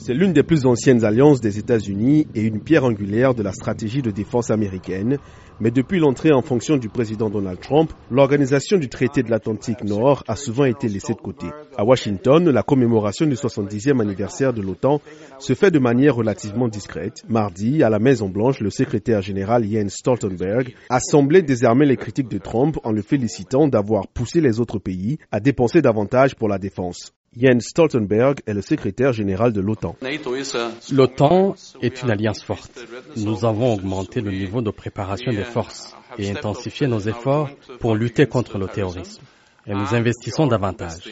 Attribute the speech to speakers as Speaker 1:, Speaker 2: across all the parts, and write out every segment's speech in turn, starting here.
Speaker 1: C'est l'une des plus anciennes alliances des États-Unis et une pierre angulaire de la stratégie de défense américaine. Mais depuis l'entrée en fonction du président Donald Trump, l'organisation du traité de l'Atlantique Nord a souvent été laissée de côté. À Washington, la commémoration du 70e anniversaire de l'OTAN se fait de manière relativement discrète. Mardi, à la Maison-Blanche, le secrétaire général Jens Stoltenberg a semblé désarmer les critiques de Trump en le félicitant d'avoir poussé les autres pays à dépenser davantage pour la défense. Jens Stoltenberg est le secrétaire général de l'OTAN.
Speaker 2: L'OTAN est une alliance forte. Nous avons augmenté le niveau de préparation des forces et intensifié nos efforts pour lutter contre le terrorisme. Et nous investissons davantage.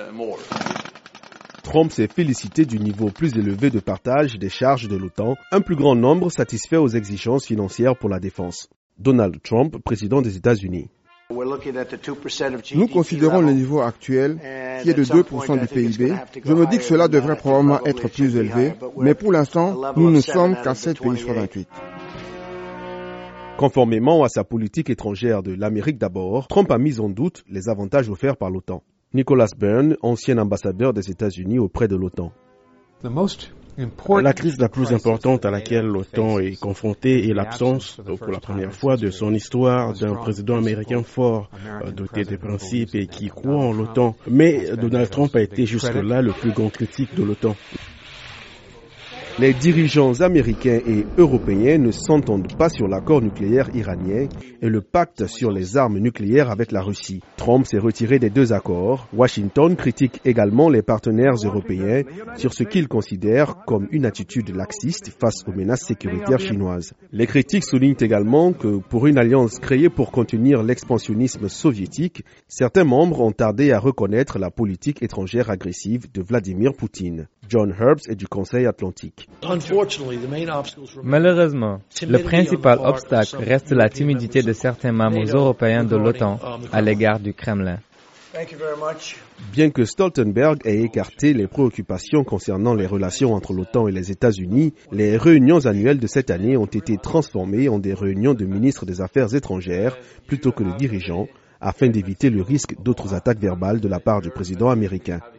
Speaker 1: Trump s'est félicité du niveau plus élevé de partage des charges de l'OTAN, un plus grand nombre satisfait aux exigences financières pour la défense. Donald Trump, président des États-Unis.
Speaker 3: Nous considérons le niveau actuel, qui est de 2% du PIB. Je me dis que cela devrait probablement être plus élevé, mais pour l'instant, nous ne sommes qu'à 7 pays sur 28.
Speaker 1: Conformément à sa politique étrangère de l'Amérique d'abord, Trump a mis en doute les avantages offerts par l'OTAN. Nicholas Byrne, ancien ambassadeur des États-Unis auprès de l'OTAN.
Speaker 4: La crise la plus importante à laquelle l'OTAN est confrontée est l'absence, pour la première fois de son histoire, d'un président américain fort, doté des principes et qui croit en l'OTAN. Mais Donald Trump a été jusque-là le plus grand critique de l'OTAN.
Speaker 1: Les dirigeants américains et européens ne s'entendent pas sur l'accord nucléaire iranien et le pacte sur les armes nucléaires avec la Russie. Trump s'est retiré des deux accords. Washington critique également les partenaires européens sur ce qu'il considère comme une attitude laxiste face aux menaces sécuritaires chinoises. Les critiques soulignent également que pour une alliance créée pour contenir l'expansionnisme soviétique, certains membres ont tardé à reconnaître la politique étrangère agressive de Vladimir Poutine. John Herbst est du Conseil Atlantique.
Speaker 5: Malheureusement, le principal obstacle reste la timidité de certains membres européens de l'OTAN à l'égard du Kremlin.
Speaker 1: Bien que Stoltenberg ait écarté les préoccupations concernant les relations entre l'OTAN et les États-Unis, les réunions annuelles de cette année ont été transformées en des réunions de ministres des Affaires étrangères plutôt que de dirigeants, afin d'éviter le risque d'autres attaques verbales de la part du président américain.